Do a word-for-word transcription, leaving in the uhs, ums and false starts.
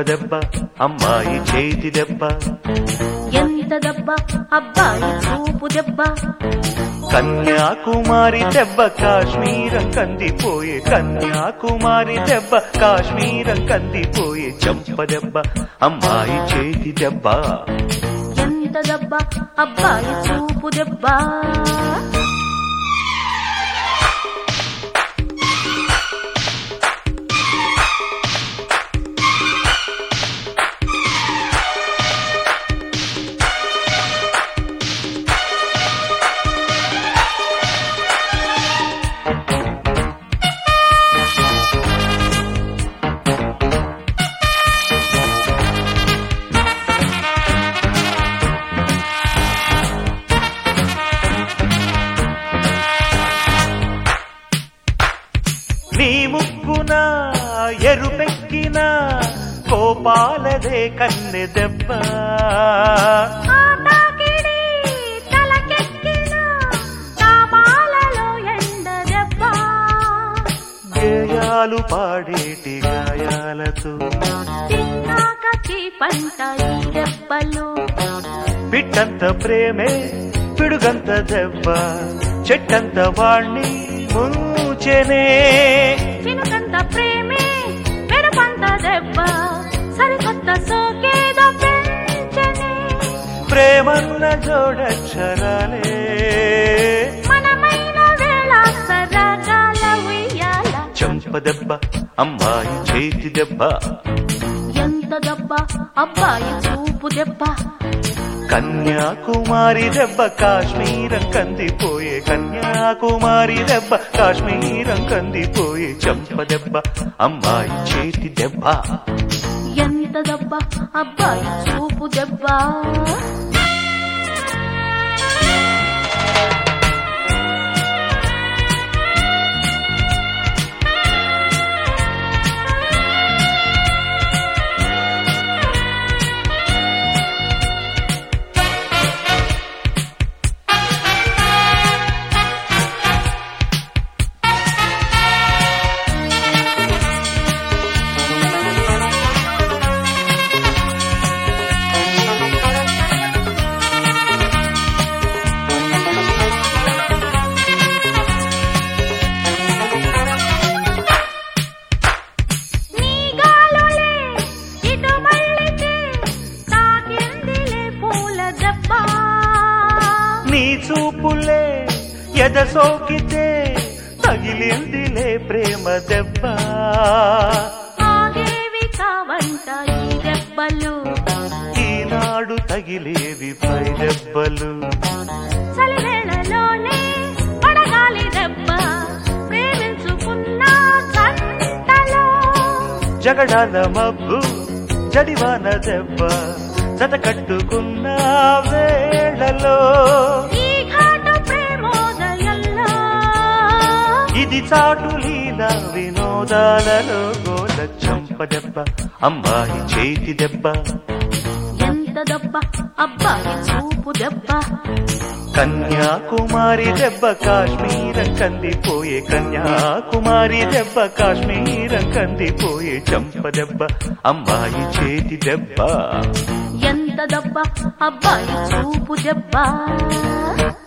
దెబ్బ అమ్మాయి చేతి దెబ్బ ఎంత దెబ్బ అబ్బాయి చూపు దెబ్బ కన్యాకుమారి దెబ్బ కాశ్మీరం కందిపోయే కన్యాకుమారి దెబ్బ కాశ్మీరం కందిపోయే చంప దెబ్బ అమ్మాయి చేతి దెబ్బ ఎంత దెబ్బ అబ్బాయి చూపు దెబ్బ నీ ముక్కున ఎరుపెక్కిన కోపాలదే కన్నె దెబ్బ గేయాలు పాడేటి గాయాలతో పంట దెబ్బలు పిట్టంత ప్రేమే పిడుగంత దెబ్బ చెట్టంత వాణ్ణి ముంచెనే చినుకంత ప్రేమే పెరుపంత దెబ్బ సరికొత్త సోకేదో పెంచనే ప్రేమన్న జోడక్షరాలే మనమైన వేళ సరగాల ఉయ్యాల చంప దెబ్బ అమ్మాయి చేతి దెబ్బ ఎంత దెబ్బ అబ్బాయి చూపు దెబ్బ కన్యాకుమారి దెబ్బ కాశ్మీరం కందిపోయే కన్యాకుమారి దెబ్బ కాశ్మీరం కందిపోయే చంప దెబ్బ అమ్మాయి చేతి దెబ్బ ఎంత దెబ్బ అబ్బాయి చూపు దెబ్బ నీ చూపులే ఎద సోకితే తగిలిందిలే ప్రేమ దెబ్బ ఆగేవి కావంట ఈ దెబ్బలు ఈనాడు తగిలేవి పై దెబ్బలు చలివేళలోనే పడగాలి దెబ్బ ప్రేమించుకున్న జంటలో జగడాల మబ్బు జడివాన దెబ్బ జత కట్టుకున్న వేళలో ఈ ఘాటు ప్రేమోదయంలో ఇది చాటు లీలా వినోదాలలో గోల చంప దెబ్బ అమ్మాయి చేతి దెబ్బ ఎంత దెబ్బ అబ్బాయి చూపు దెబ్బ కన్యాకుమారి దెబ్బ కాశ్మీరం కందిపోయే కన్యాకుమారి దెబ్బ కాశ్మీరం కందిపోయే చంప దెబ్బ అమ్మాయి చేతి దెబ్బ ఎంత దెబ్బ అబ్బాయి చూపు దెబ్బ